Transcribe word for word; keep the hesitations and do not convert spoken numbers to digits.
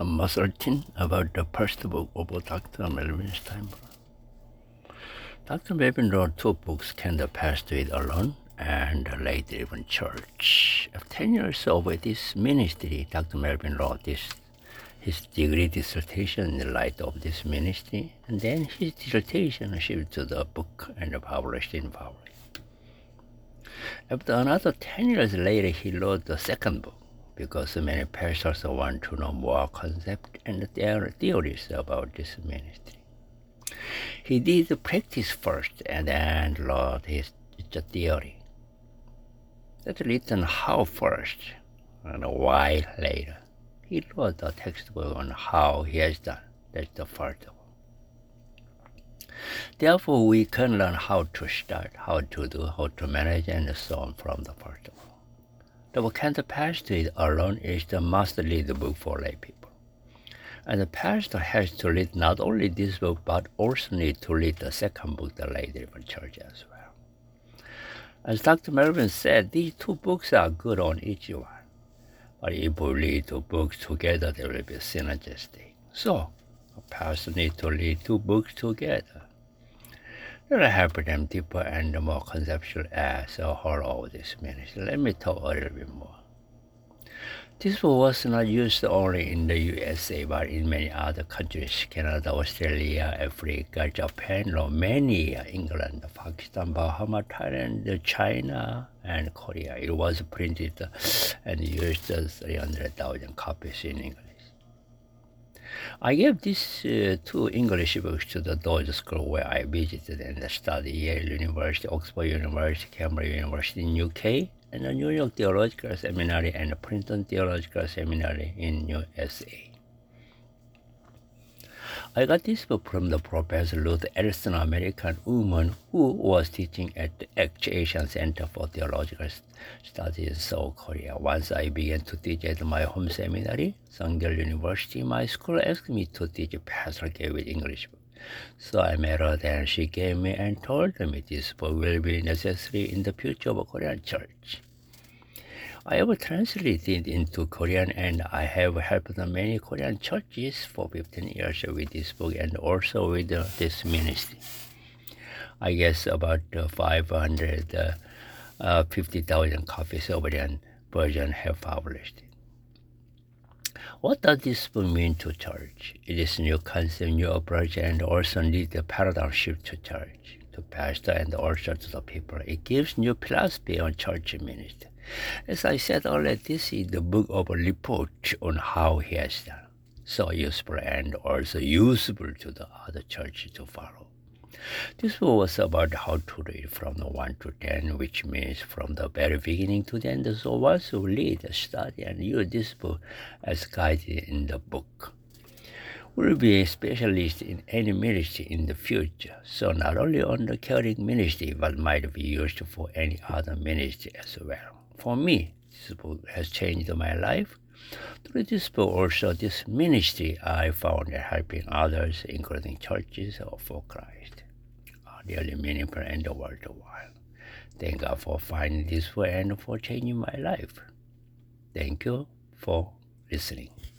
Number thirteen, about the first book of Doctor Melvin Steinberg. Doctor Melvin wrote two books, Can the Past Do It Alone? And The Lay-Driven Church. After ten years of this ministry, Doctor Melvin wrote this, his degree dissertation in the light of this ministry, and then his dissertation shifted to the book and published in public. After another ten years later, he wrote the second book, because many pastors want to know more concepts and their theories about this ministry. He did the practice first and then wrote his the theory. That's written how first and why later. He wrote a textbook on how he has done. That's the first one. Therefore, we can learn how to start, how to do, how to manage, and so on from the first one. The book Can the Past Do It Alone is the must-read book for lay people. And the pastor has to read not only this book, but also need to read the second book, The Lay-Driven Church, as well. As Doctor Melvin said, these two books are good on each one. But if we read two books together, they will be synergistic. So, a pastor needs to read two books together. It will help them deeper and more conceptual as a whole of this ministry. Let me talk a little bit more. This book was not used only in the U S A, but in many other countries, Canada, Australia, Africa, Japan, Romania, England, Pakistan, Bahamas, Thailand, China, and Korea. It was printed and used three hundred thousand copies in English. I gave these uh, two English books to the Dodge School where I visited and studied Yale University, Oxford University, Cambridge University in U K, and the New York Theological Seminary and Princeton Theological Seminary in U S A. I got this book from the Professor Ruth Ellison, American woman who was teaching at the Asian Center for Theological Studies in Seoul, Korea. Once I began to teach at my home seminary, Sungyeol University, my school asked me to teach Pastor Gabriel English book. So I met her, and she gave me and told me this book will be necessary in the future of a Korean church. I have translated into Korean, and I have helped many Korean churches for fifteen years with this book and also with uh, this ministry. I guess about uh, five hundred fifty thousand copies of the version have published. What does this book mean to church? It is new concept, new approach, and also need a paradigm shift to church, to pastor, and also to the people. It gives new philosophy on church ministry. As I said earlier, this is the book of a report on how he has done. So useful and also useful to the other churches to follow. This book was about how to read from the one to ten, which means from the very beginning to the end. So once you read, study, and use this book as guided in the book, will be a specialist in any ministry in the future. So not only on the caring ministry, but might be used for any other ministry as well. For me, this book has changed my life. Through this book, also this ministry, I found helping others, including churches for Christ, are really meaningful and worthwhile. Thank God for finding this book and for changing my life. Thank you for listening.